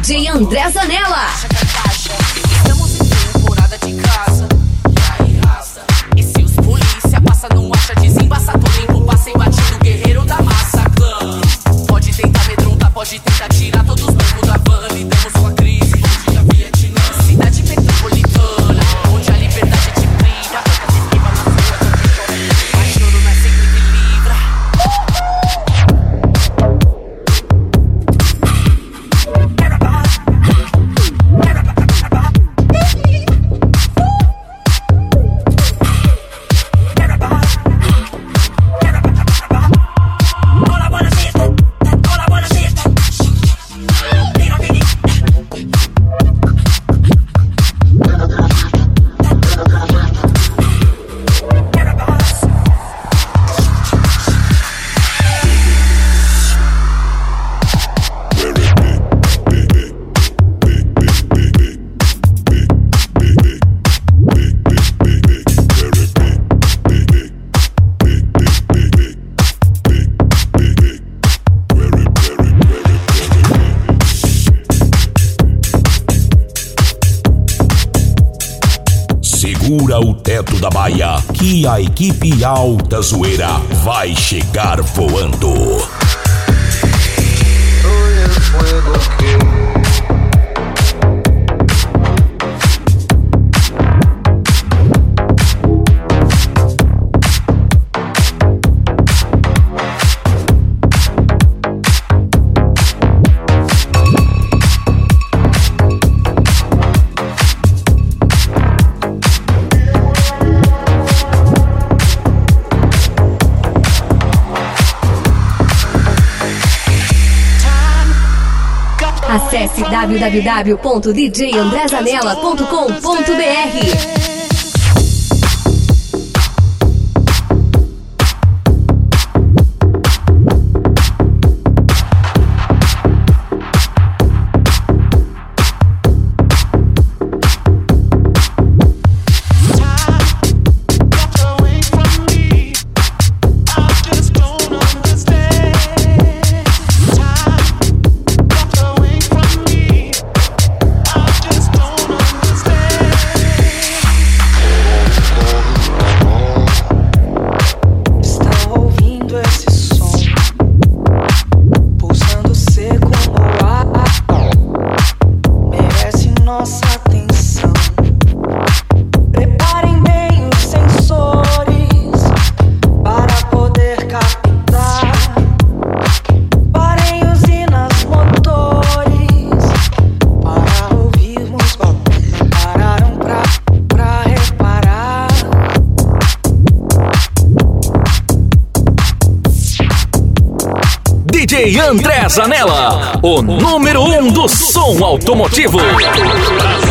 DJ André Zanella. Estamos em temporada de casa. E aí, raça? E se os polícia passa, não acha, desembaça, tô limpo, passei batido, guerreiro da massa, clã. Pode tentar amedrontar, pode tentar tirar todos os bancos da van. Lidamos com a crise, onde a Vietnã. Cidade metropolitana, onde a liberdade te priva. Esquiva na sua, mas choro não é sempre que livra. Segura o teto da baia, que a equipe Alta Zoeira vai chegar voando. Acesse www.djandrezanella.com.br. DJ André Zanella, o número 1 do som automotivo.